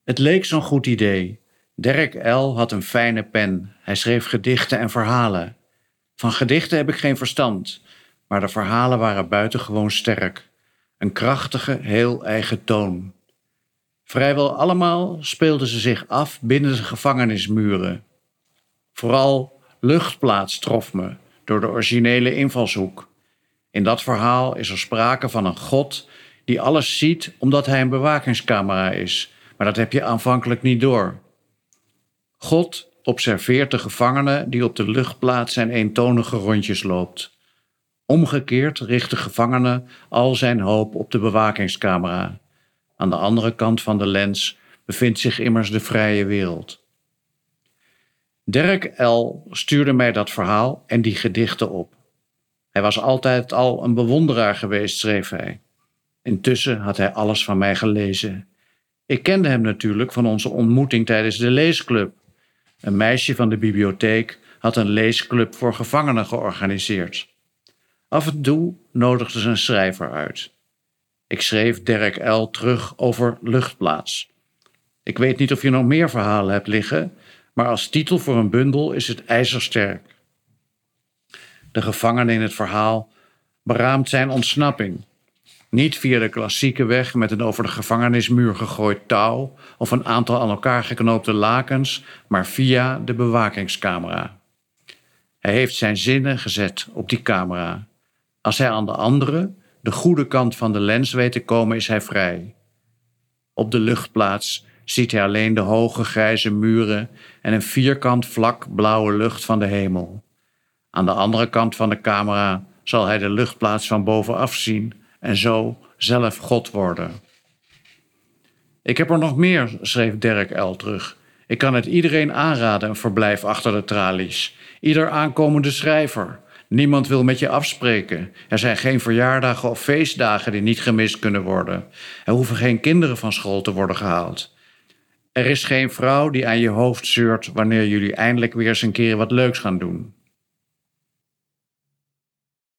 Het leek zo'n goed idee. Derek L. had een fijne pen. Hij schreef gedichten en verhalen. Van gedichten heb ik geen verstand, maar de verhalen waren buitengewoon sterk. Een krachtige, heel eigen toon. Vrijwel allemaal speelden ze zich af binnen de gevangenismuren. Vooral Luchtplaats trof me door de originele invalshoek. In dat verhaal is er sprake van een God die alles ziet omdat hij een bewakingscamera is, maar dat heb je aanvankelijk niet door. God observeert de gevangene die op de luchtplaats zijn eentonige rondjes loopt. Omgekeerd richt de gevangene al zijn hoop op de bewakingscamera. Aan de andere kant van de lens bevindt zich immers de vrije wereld. Derek L. stuurde mij dat verhaal en die gedichten op. Hij was altijd al een bewonderaar geweest, schreef hij. Intussen had hij alles van mij gelezen. Ik kende hem natuurlijk van onze ontmoeting tijdens de leesclub. Een meisje van de bibliotheek had een leesclub voor gevangenen georganiseerd. Af en toe nodigde ze een schrijver uit. Ik schreef Derek L. terug over Luchtplaats. Ik weet niet of je nog meer verhalen hebt liggen, maar als titel voor een bundel is het ijzersterk. De gevangene in het verhaal beraamt zijn ontsnapping. Niet via de klassieke weg met een over de gevangenismuur gegooid touw of een aantal aan elkaar geknoopte lakens, maar via de bewakingscamera. Hij heeft zijn zinnen gezet op die camera. Als hij aan de andere, de goede kant van de lens weet te komen, is hij vrij. Op de luchtplaats ziet hij alleen de hoge grijze muren en een vierkant vlak blauwe lucht van de hemel. Aan de andere kant van de camera zal hij de luchtplaats van bovenaf zien en zo zelf God worden. Ik heb er nog meer, schreef Derek L. terug. Ik kan het iedereen aanraden, een verblijf achter de tralies. Ieder aankomende schrijver. Niemand wil met je afspreken. Er zijn geen verjaardagen of feestdagen die niet gemist kunnen worden. Er hoeven geen kinderen van school te worden gehaald. Er is geen vrouw die aan je hoofd zeurt wanneer jullie eindelijk weer eens een keer wat leuks gaan doen.